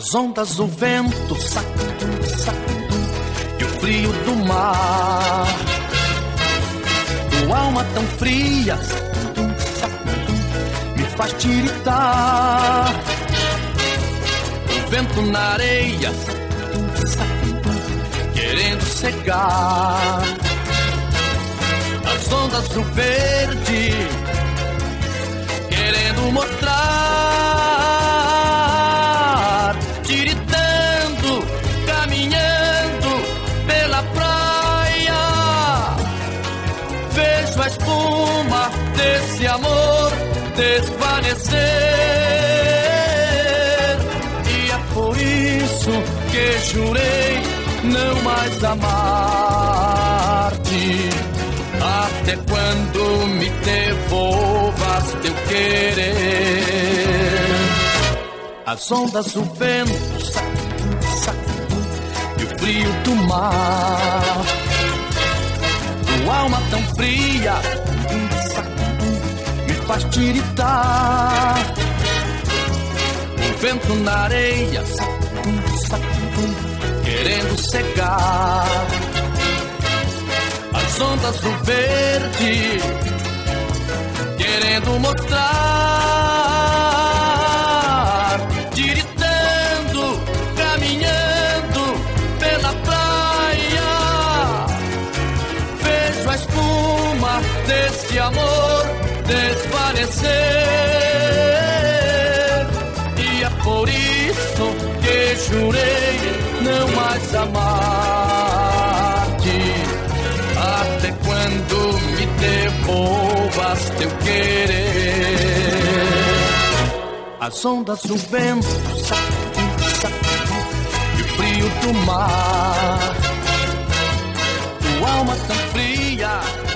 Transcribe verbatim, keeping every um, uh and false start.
As ondas, o vento, sacudim, sacudim, e o frio do mar. Tua alma tão fria, sacudim, sacudim, me faz tiritar. O vento na areia, sacudim, sacudim, querendo cegar. As ondas do verde, querendo mostrar, tiritando, caminhando pela praia. Vejo a espuma desse amor desvanecer, e é por isso que jurei não mais amar-te, até quando me devolvas teu querer. As ondas, o vento, sacudim, sacudim, e o frio do mar. Tua alma tão fria, sacudim, sacudim, me faz tiritar. O vento na areia, sacudim, sacudim, querendo cegar. As ondas do verde, querendo mostrar, tiritando, caminhando pela praia. Vejo a espuma desse amor desvanecer, e é por isso que jurei não mais amar-te, até quando me devolvas teu querer. As ondas, o vento, sacudim, sacudim, e o frio do mar. Tua alma tão fria,